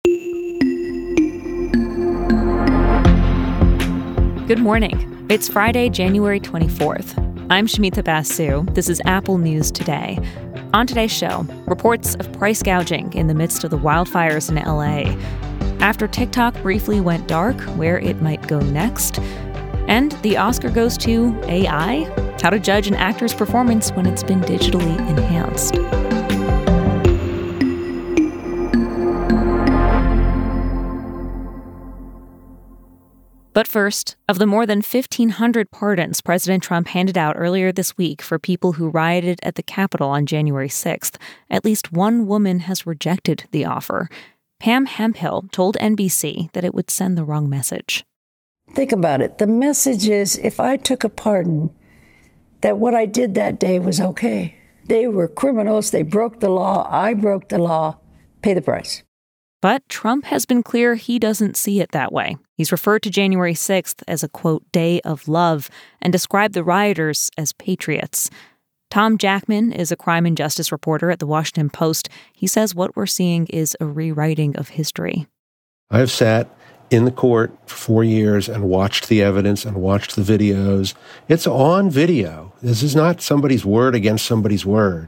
Good morning. It's Friday, January 24th. I'm Shamita Basu. This is Apple News Today. On today's show, reports of price gouging in the midst of the wildfires in LA. After TikTok briefly went dark, where it might go next. And the Oscar goes to AI, how to judge an actor's performance when it's been digitally enhanced. But first, of the more than 1,500 pardons President Trump handed out earlier this week for people who rioted at the Capitol on January 6th, at least one woman has rejected the offer. Pam Hemphill told NBC that it would send the wrong message. Think about it. The message is, if I took a pardon, that what I did that day was okay. They were criminals. They broke the law. I broke the law. Pay the price. But Trump has been clear he doesn't see it that way. He's referred to January 6th as a, quote, day of love, and described the rioters as patriots. Tom Jackman is a crime and justice reporter at The Washington Post. He says what we're seeing is a rewriting of history. I've sat in the court for 4 years and watched the evidence and watched the videos. It's on video. This is not somebody's word against somebody's word.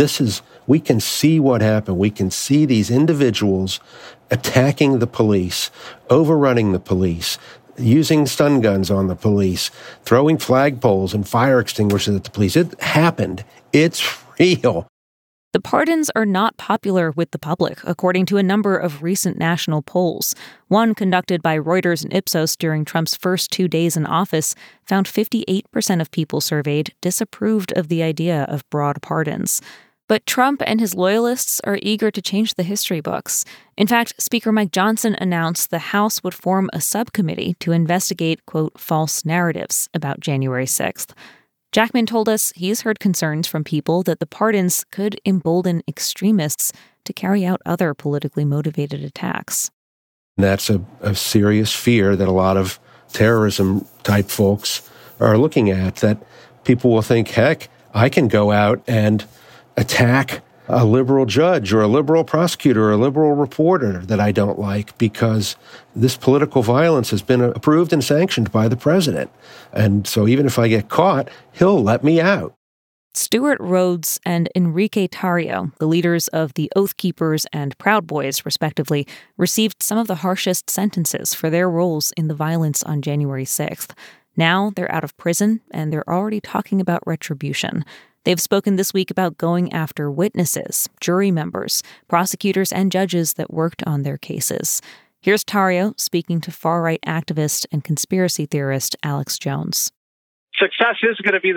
We can see what happened. We can see these individuals attacking the police, overrunning the police, using stun guns on the police, throwing flagpoles and fire extinguishers at the police. It happened. It's real. The pardons are not popular with the public, according to a number of recent national polls. One conducted by Reuters and Ipsos during Trump's first 2 days in office found 58% of people surveyed disapproved of the idea of broad pardons. But Trump and his loyalists are eager to change the history books. In fact, Speaker Mike Johnson announced the House would form a subcommittee to investigate, quote, false narratives about January 6th. Jackman told us he's heard concerns from people that the pardons could embolden extremists to carry out other politically motivated attacks. That's a serious fear that a lot of terrorism-type folks are looking at, that people will think, heck, I can go out and attack a liberal judge or a liberal prosecutor or a liberal reporter that I don't like because this political violence has been approved and sanctioned by the president. And so even if I get caught, he'll let me out. Stewart Rhodes and Enrique Tarrio, the leaders of the Oath Keepers and Proud Boys, respectively, received some of the harshest sentences for their roles in the violence on January 6th. Now they're out of prison, and they're already talking about retribution. They've spoken this week about going after witnesses, jury members, prosecutors, and judges that worked on their cases. Here's Tarrio speaking to far-right activist and conspiracy theorist Alex Jones. Success is going to be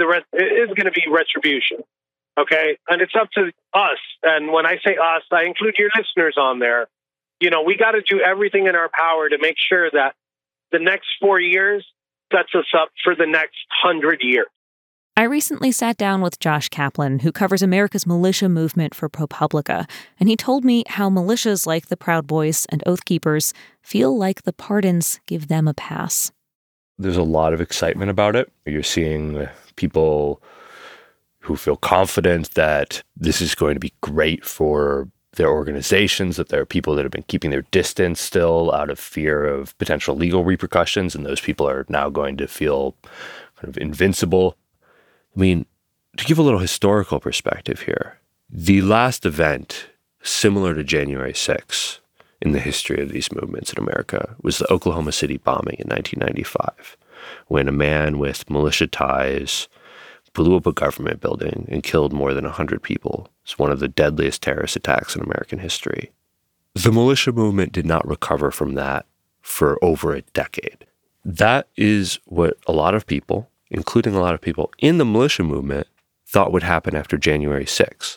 retribution, okay? And it's up to us. And when I say us, I include your listeners on there. You know, we got to do everything in our power to make sure that the next 4 years sets us up for the next 100 years. I recently sat down with Josh Kaplan, who covers America's militia movement for ProPublica, and he told me how militias like the Proud Boys and Oath Keepers feel like the pardons give them a pass. There's a lot of excitement about it. You're seeing people who feel confident that this is going to be great for their organizations, that there are people that have been keeping their distance still out of fear of potential legal repercussions, and those people are now going to feel kind of invincible. I mean, to give a little historical perspective here, the last event similar to January 6th in the history of these movements in America was the Oklahoma City bombing in 1995, when a man with militia ties blew up a government building and killed more than 100 people. It's one of the deadliest terrorist attacks in American history. The militia movement did not recover from that for over a decade. That is what a lot of people, including a lot of people in the militia movement, thought would happen after January 6th.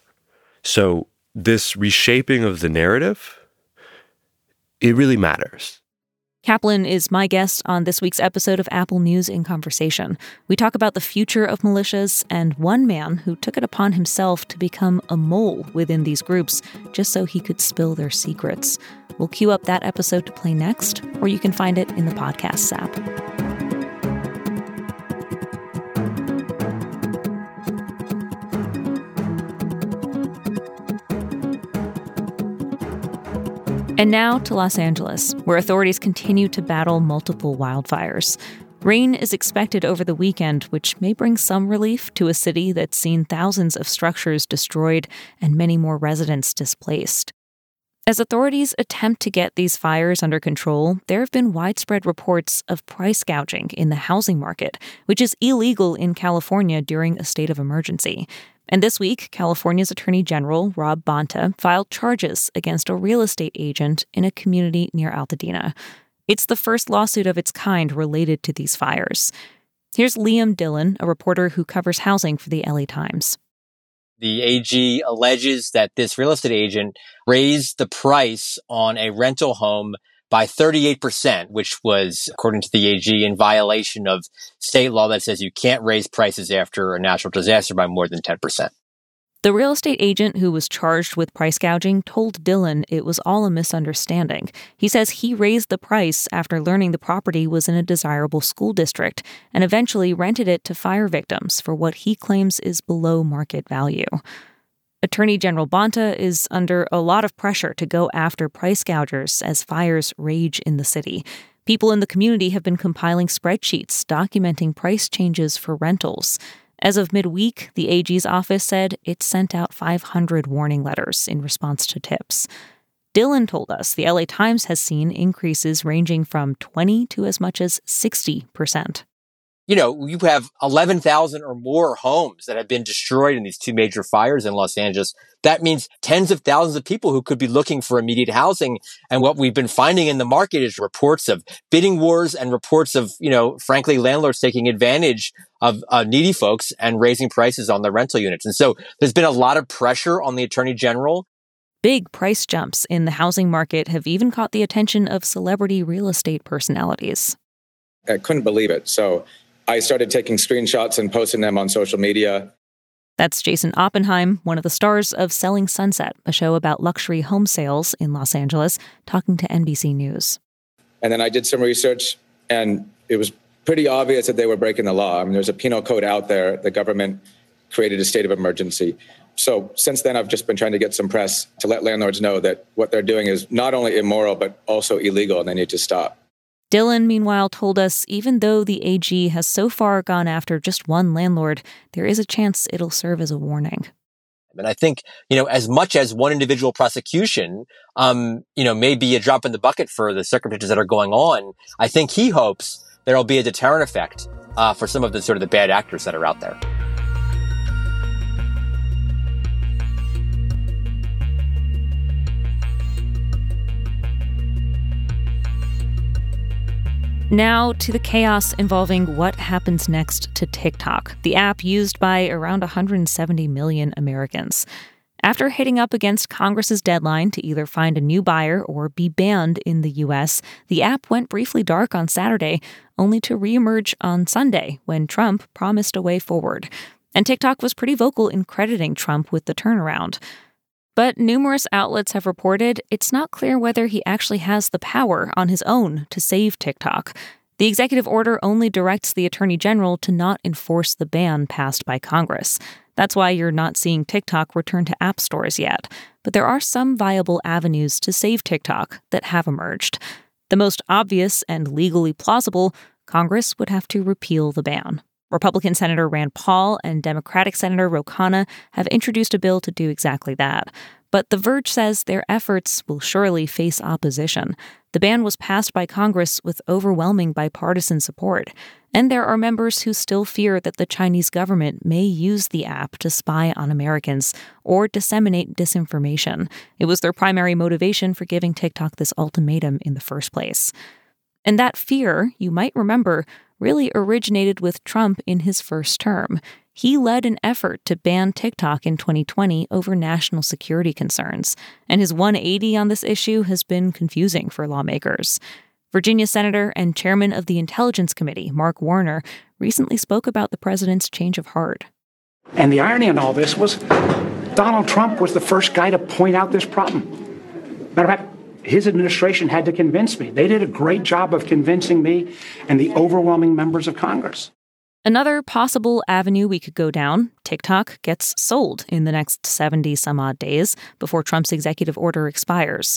So this reshaping of the narrative, it really matters. Kaplan is my guest on this week's episode of Apple News in Conversation. We talk about the future of militias and one man who took it upon himself to become a mole within these groups just so he could spill their secrets. We'll queue up that episode to play next, or you can find it in the Podcasts app. And now to Los Angeles, where authorities continue to battle multiple wildfires. Rain is expected over the weekend, which may bring some relief to a city that's seen thousands of structures destroyed and many more residents displaced. As authorities attempt to get these fires under control, there have been widespread reports of price gouging in the housing market, which is illegal in California during a state of emergency. And this week, California's Attorney General, Rob Bonta, filed charges against a real estate agent in a community near Altadena. It's the first lawsuit of its kind related to these fires. Here's Liam Dillon, a reporter who covers housing for the LA Times. The AG alleges that this real estate agent raised the price on a rental home by 38%, which was, according to the AG, in violation of state law that says you can't raise prices after a natural disaster by more than 10%. The real estate agent who was charged with price gouging told Dillon it was all a misunderstanding. He says he raised the price after learning the property was in a desirable school district and eventually rented it to fire victims for what he claims is below market value. Attorney General Bonta is under a lot of pressure to go after price gougers as fires rage in the city. People in the community have been compiling spreadsheets documenting price changes for rentals. As of midweek, the AG's office said it sent out 500 warning letters in response to tips. Dillon told us the LA Times has seen increases ranging from 20 to as much as 60%. You know, you have 11,000 or more homes that have been destroyed in these two major fires in Los Angeles. That means tens of thousands of people who could be looking for immediate housing. And what we've been finding in the market is reports of bidding wars and reports of, frankly, landlords taking advantage of needy folks and raising prices on the rental units. And so there's been a lot of pressure on the Attorney General. Big price jumps in the housing market have even caught the attention of celebrity real estate personalities. I couldn't believe it. So I started taking screenshots and posting them on social media. That's Jason Oppenheim, one of the stars of Selling Sunset, a show about luxury home sales in Los Angeles, talking to NBC News. And then I did some research, and it was pretty obvious that they were breaking the law. I mean, there's a penal code out there. The government created a state of emergency. So since then, I've just been trying to get some press to let landlords know that what they're doing is not only immoral, but also illegal, and they need to stop. Dillon, meanwhile, told us even though the AG has so far gone after just one landlord, there is a chance it'll serve as a warning. And I think, as much as one individual prosecution, may be a drop in the bucket for the circumstances that are going on, I think he hopes there'll be a deterrent effect for some of the sort of the bad actors that are out there. Now to the chaos involving what happens next to TikTok, the app used by around 170 million Americans. After hitting up against Congress's deadline to either find a new buyer or be banned in the U.S., the app went briefly dark on Saturday, only to reemerge on Sunday when Trump promised a way forward. And TikTok was pretty vocal in crediting Trump with the turnaround. But numerous outlets have reported it's not clear whether he actually has the power on his own to save TikTok. The executive order only directs the Attorney General to not enforce the ban passed by Congress. That's why you're not seeing TikTok return to app stores yet. But there are some viable avenues to save TikTok that have emerged. The most obvious and legally plausible, Congress would have to repeal the ban. Republican Senator Rand Paul and Democratic Senator Ro Khanna have introduced a bill to do exactly that. But The Verge says their efforts will surely face opposition. The ban was passed by Congress with overwhelming bipartisan support. And there are members who still fear that the Chinese government may use the app to spy on Americans or disseminate disinformation. It was their primary motivation for giving TikTok this ultimatum in the first place. And that fear, you might remember, really originated with Trump in his first term. He led an effort to ban TikTok in 2020 over national security concerns, and his 180 on this issue has been confusing for lawmakers. Virginia Senator and Chairman of the Intelligence Committee, Mark Warner, recently spoke about the president's change of heart. And the irony in all this was Donald Trump was the first guy to point out this problem. Matter of fact, his administration had to convince me. They did a great job of convincing me and the overwhelming members of Congress. Another possible avenue we could go down, TikTok gets sold in the next 70 some odd days before Trump's executive order expires.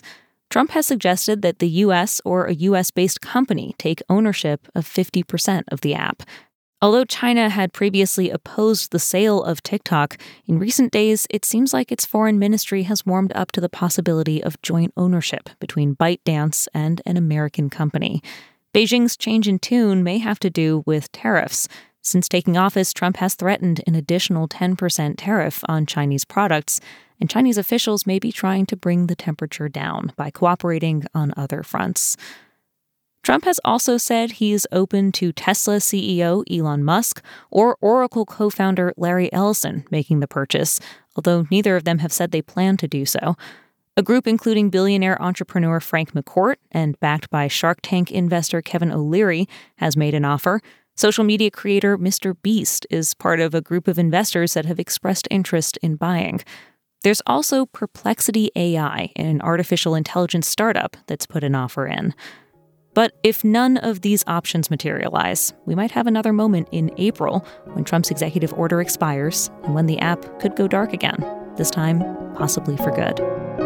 Trump has suggested that the U.S. or a U.S.-based company take ownership of 50% of the app. Although China had previously opposed the sale of TikTok, in recent days it seems like its foreign ministry has warmed up to the possibility of joint ownership between ByteDance and an American company. Beijing's change in tune may have to do with tariffs. Since taking office, Trump has threatened an additional 10% tariff on Chinese products, and Chinese officials may be trying to bring the temperature down by cooperating on other fronts. Trump has also said he's open to Tesla CEO Elon Musk or Oracle co-founder Larry Ellison making the purchase, although neither of them have said they plan to do so. A group including billionaire entrepreneur Frank McCourt and backed by Shark Tank investor Kevin O'Leary has made an offer. Social media creator Mr. Beast is part of a group of investors that have expressed interest in buying. There's also Perplexity AI, an artificial intelligence startup that's put an offer in. But if none of these options materialize, we might have another moment in April when Trump's executive order expires and when the app could go dark again, this time possibly for good.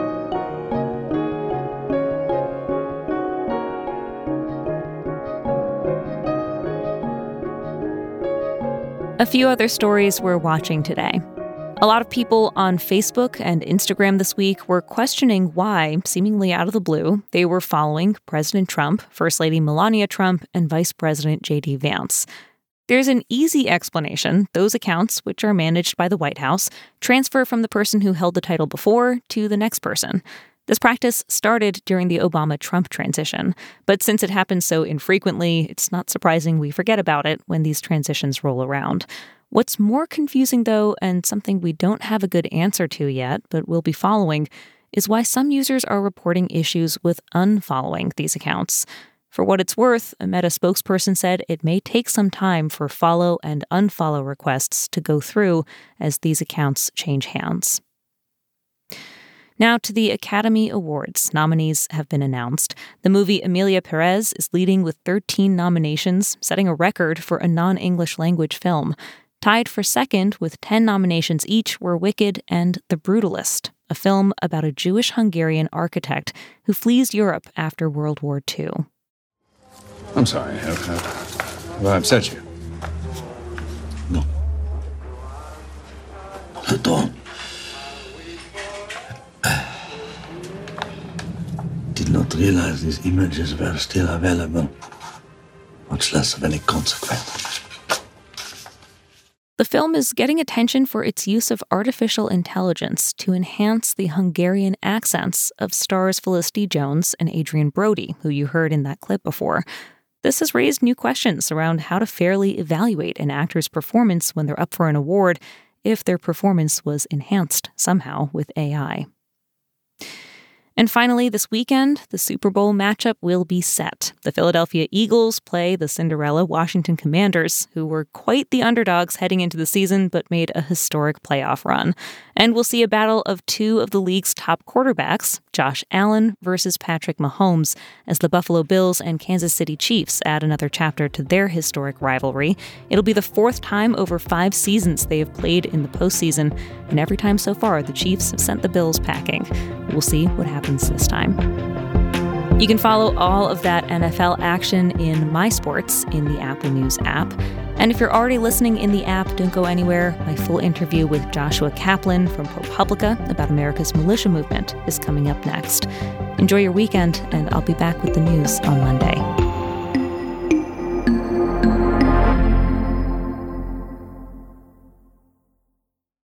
A few other stories we're watching today. A lot of people on Facebook and Instagram this week were questioning why, seemingly out of the blue, they were following President Trump, First Lady Melania Trump, and Vice President J.D. Vance. There's an easy explanation. Those accounts, which are managed by the White House, transfer from the person who held the title before to the next person. This practice started during the Obama-Trump transition, but since it happens so infrequently, it's not surprising we forget about it when these transitions roll around. What's more confusing, though, and something we don't have a good answer to yet, but we'll be following, is why some users are reporting issues with unfollowing these accounts. For what it's worth, a Meta spokesperson said it may take some time for follow and unfollow requests to go through as these accounts change hands. Now to the Academy Awards. Nominees have been announced. The movie Emilia Perez is leading with 13 nominations, setting a record for a non-English language film. Tied for second with 10 nominations each were Wicked and The Brutalist, a film about a Jewish-Hungarian architect who flees Europe after World War II. I'm sorry, have I upset you? No. Not at all. Did not realize these images were still available, much less of any consequence. The film is getting attention for its use of artificial intelligence to enhance the Hungarian accents of stars Felicity Jones and Adrian Brody, who you heard in that clip before. This has raised new questions around how to fairly evaluate an actor's performance when they're up for an award if their performance was enhanced somehow with AI. And finally, this weekend, the Super Bowl matchup will be set. The Philadelphia Eagles play the Cinderella Washington Commanders, who were quite the underdogs heading into the season but made a historic playoff run. And we'll see a battle of two of the league's top quarterbacks, Josh Allen versus Patrick Mahomes, as the Buffalo Bills and Kansas City Chiefs add another chapter to their historic rivalry. It'll be the fourth time over 5 seasons they have played in the postseason, and every time so far, the Chiefs have sent the Bills packing. We'll see what happens this time. You can follow all of that NFL action in My Sports in the Apple News app. And if you're already listening in the app, don't go anywhere. My full interview with Joshua Kaplan from ProPublica about America's militia movement is coming up next. Enjoy your weekend, and I'll be back with the news on Monday.